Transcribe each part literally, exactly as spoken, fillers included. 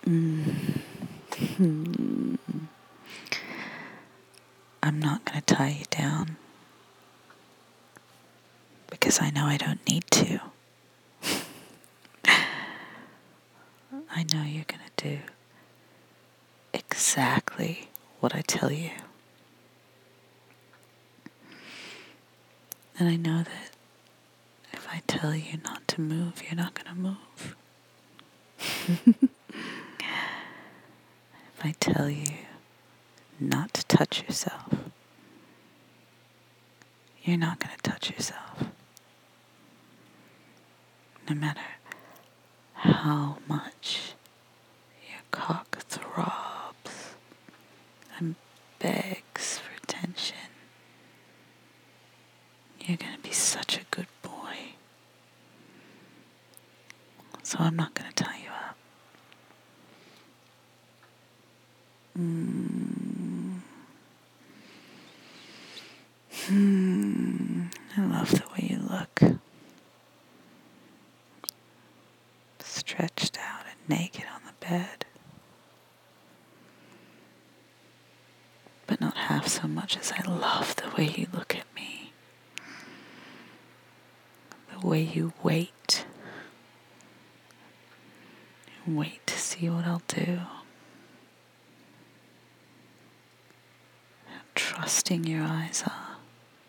Mm. Hmm. I'm not going to tie you down because I know I don't need to. I know you're going to do exactly what I tell you. And I know that if I tell you not to move, you're not going to move. If I tell you not to touch yourself, you're not going to touch yourself. No matter how much your cock throbs and begs for attention, you're going to be such a good boy. So I'm not going to tie you up. Mm. Mm. I love the way you look. Stretched out and naked on the bed. But not half so much as I love the way you look at me. The way you wait. Wait to see what I'll do. How trusting your eyes are.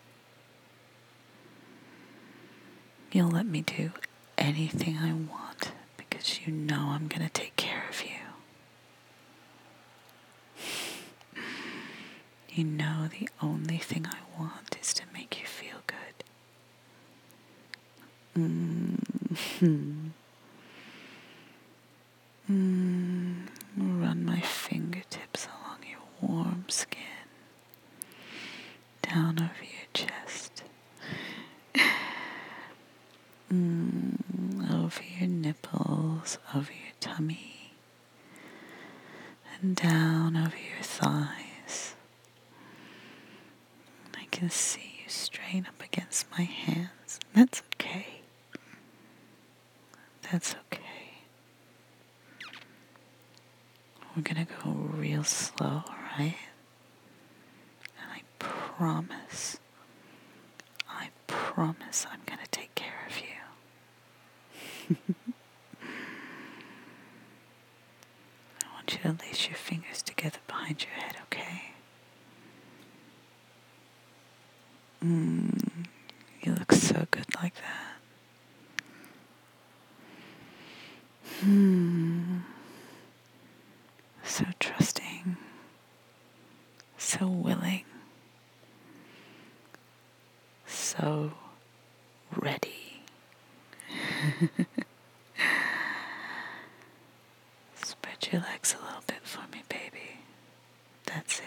You'll let me do anything I want because you know I'm going to take care of you. You know the only thing I want is to make you feel good. Mm-hmm. Mm. Run my fingertips along your warm skin, down over your chest, mm. over your nipples, over your tummy, and down over your thighs. I can see you strain up against my hands. That's okay. That's okay. We're gonna go real slow, alright? And I promise, I promise I'm gonna take care of you. I want you to lace your fingers together behind your head, okay? Mm, you look so good like that. Hmm. So trusting. So willing. So ready. Spread your legs a little bit for me, baby. That's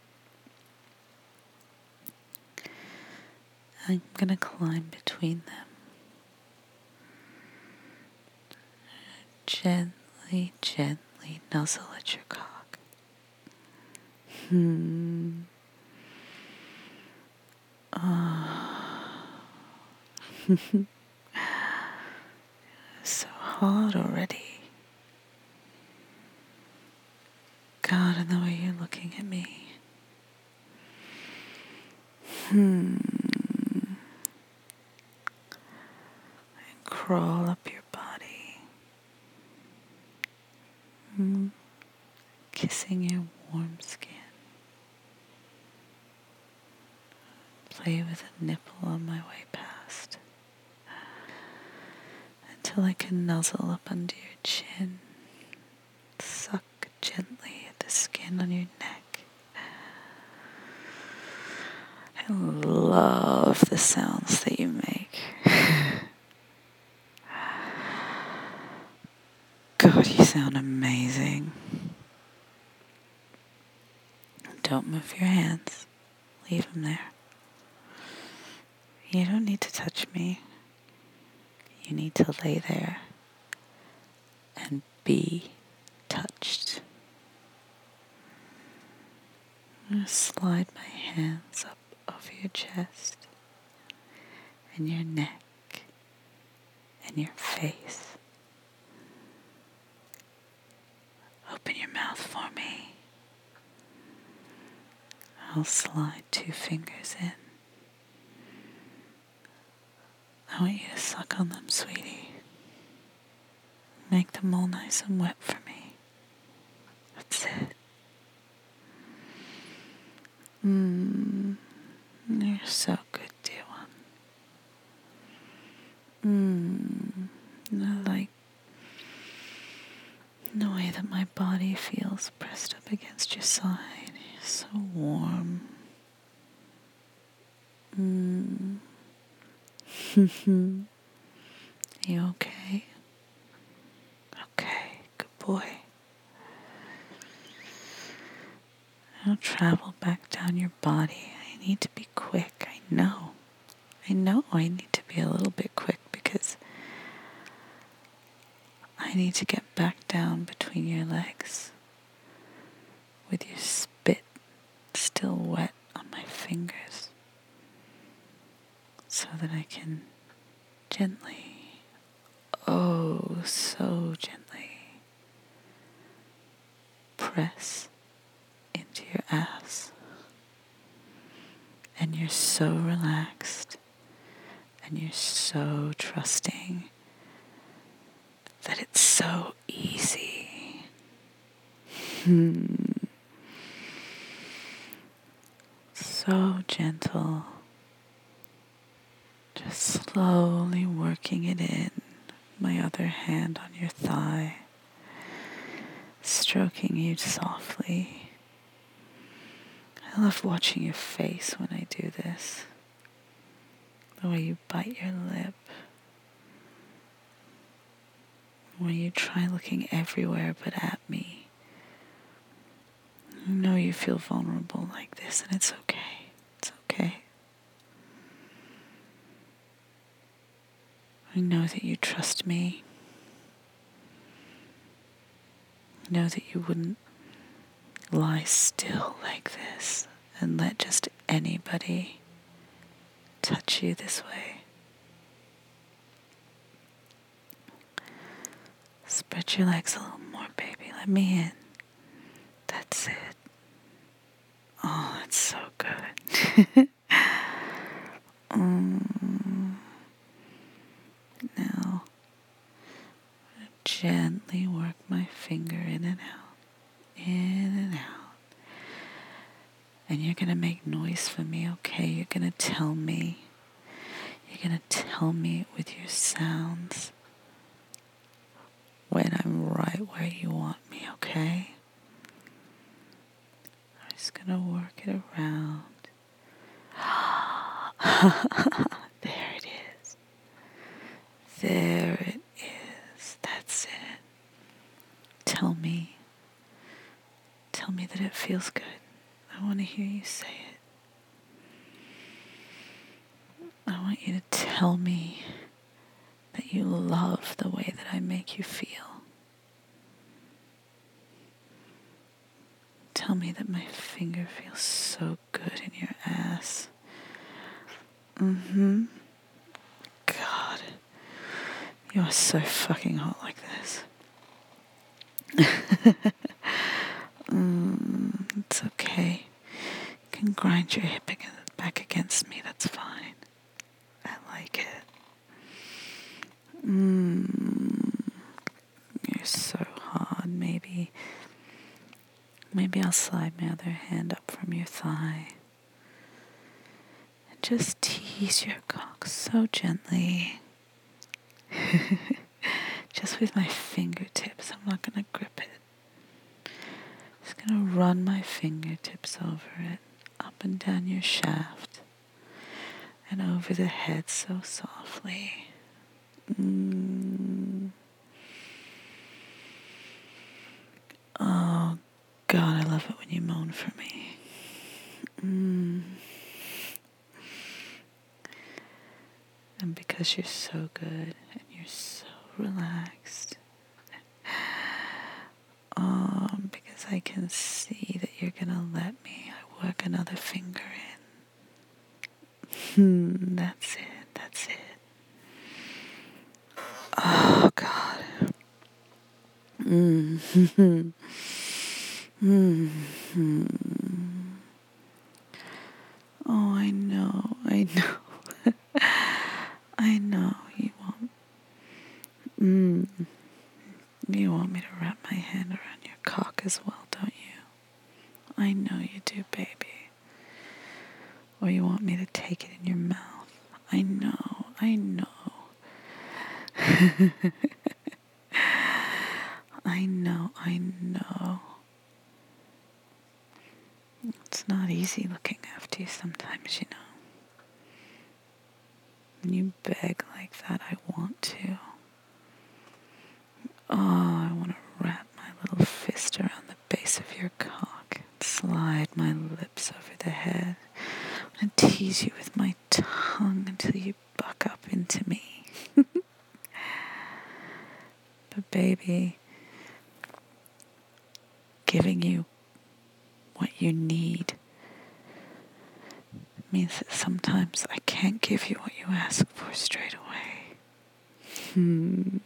it. I'm gonna climb between them. Gently, gently nuzzle at your cock. Hmm. Oh. So hot already. God, and the way you're looking at me. Hmm. And crawl up your body. Hmm. Kissing your warm skin. Play with a nipple on my way past. Until I can nuzzle up under your chin. Suck gently at the skin on your neck. I love the sounds that you make. God, you sound amazing. Don't move your hands. Leave them there. You don't need to touch me. You need to lay there and be touched. I'm going to slide my hands up over your chest and your neck and your face. for me. I'll slide two fingers in. I want you to suck on them, sweetie. Make them all nice and wet for me. That's it. Mmm. You're so good, dear one. Mmm. I like the way that my body feels pressed up against your side. You're so warm. Mmm. You okay? Okay, good boy. I'll travel back down your body. I need to be quick. I know. I know I need to be a little bit quick because I need to get back down between your legs with your spit still wet on my fingers so that I can gently, oh so gently, press into your ass. And you're so relaxed and you're so trusting that it's so easy. Hmm. So gentle. Just slowly working it in. My other hand on your thigh. Stroking you softly. I love watching your face when I do this. The way you bite your lip. When you try looking everywhere but at me. I know you feel vulnerable like this, and it's okay. It's okay. I know that you trust me. I know that you wouldn't lie still like this and let just anybody touch you this way. Spread your legs a little more, baby. Let me in. That's it. Oh, that's so good. mm. Now, gently work my finger in and out, in and out. And you're going to make noise for me, okay? You're going to tell me. You're going to tell me with your sounds when I'm right where you want me, okay? I'm just going to work it around. There it is. There it is. That's it. Tell me. Tell me that it feels good. I want to hear you say it. I want you to tell me that you love the way that I make you feel. Tell me that my finger feels so good in your ass. Mm-hmm. God. You are so fucking hot like this. mm, it's okay. You can grind your hip back against me. That's fine. I like it. Mm, you're so hard. Maybe, maybe I'll slide my other hand up from your thigh and just tease your cock so gently. Just with my fingertips. I'm not going to grip it. Just going to run my fingertips over it, up and down your shaft, and over the head so softly. Mm. Oh, God, I love it when you moan for me. Mm. And because you're so good and you're so relaxed, um, because I can see that you're going to let me, I work another finger in. Hmm, that's it, that's it. Oh, God. Mm. Hmm. Oh, I know, I know. I know you want. Mm, you want me to wrap my hand around your cock as well, don't you? I know you do, baby. Or you want me to take it in your mouth. I know, I know. I know, I know. It's not easy looking after you sometimes, you know. When you beg like that, I want to. Oh, I want to wrap my little fist around the base of your cock and slide my lips over the head and tease you with my tongue until you buck up into me. But baby, giving you what you need means that sometimes I can't give you what you ask for straight away. Hmm.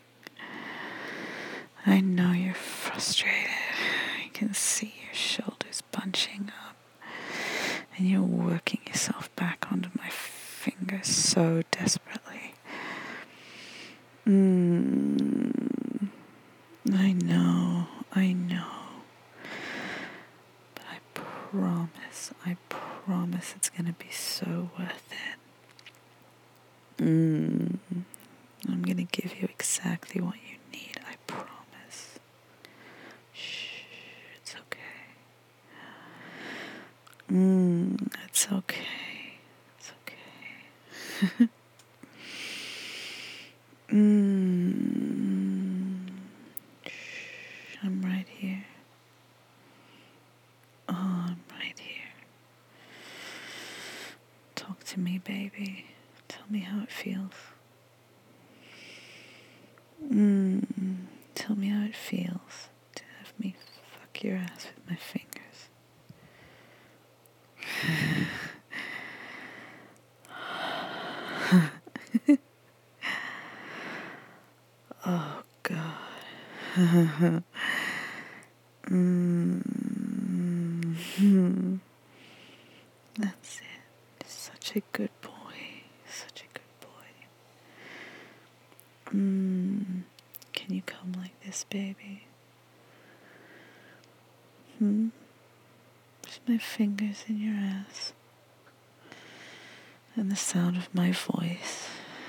I know you're frustrated. I can see your shoulders bunching up. And you're working yourself back onto my fingers so desperately. Mm, I know, I know. But I promise, I promise it's going to be so worth it. Mm, I'm going to give you exactly what you need, I promise. Shh, it's okay. Mm, it's okay. It's okay. mm, shh, I'm right here. Oh, I'm right here. Talk to me, baby. Tell me how it feels. Mm, tell me how it feels to have me fuck your ass with my fingers. Oh, God. mm-hmm. That's it. Such a good boy. Such a good boy. Mm. Can you come like this, baby? Hmm? Just my fingers in your ass. And the sound of my voice.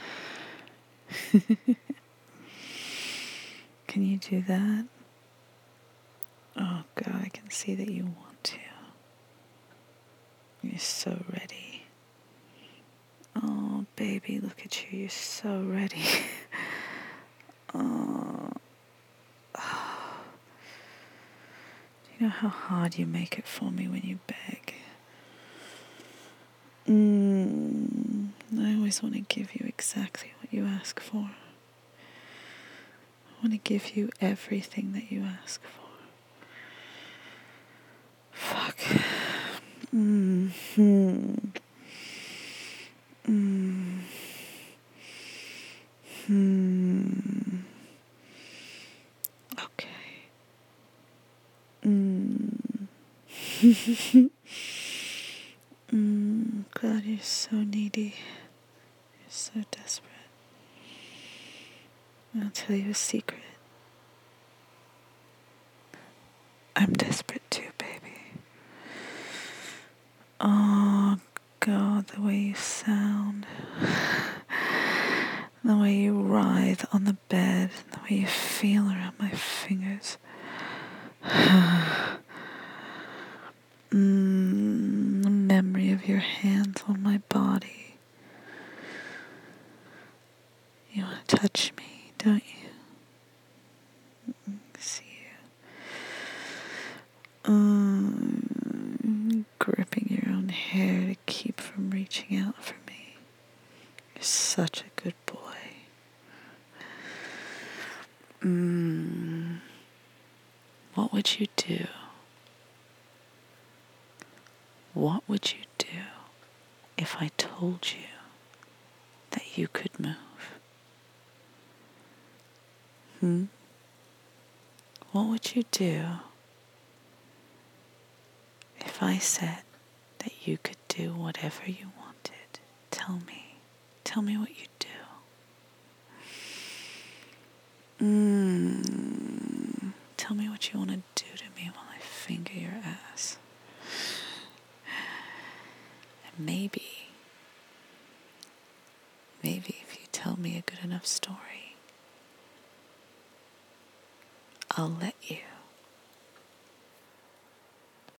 Can you do that? Oh, God, I can see that you want to. You're so ready. Oh, baby, look at you. You're so ready. oh. oh. Do you know how hard you make it for me when you beg? Mm, I always want to give you exactly what you ask for. I want to give you everything that you ask for. Fuck. Mm-hmm. Mm. Hmm. Okay. Mm. mm. God, you're so needy. You're so desperate. I'll tell you a secret. I'm desperate too, baby. Oh, God, the way you sound. The way you writhe on the bed. The way you feel around my fingers. mm, the memory of your hands on my body. You want to touch me, don't you? See you. Um, gripping your own hair to keep from reaching out for me. You're such a good boy. Mm, what would you do? What would you do if I told you that you could move? Hmm? What would you do if I said that you could do whatever you wanted, tell me. Tell me what you'd do. Mm, tell me what you want to do to me while I finger your ass. And maybe, maybe if you tell me a good enough story, I'll let you.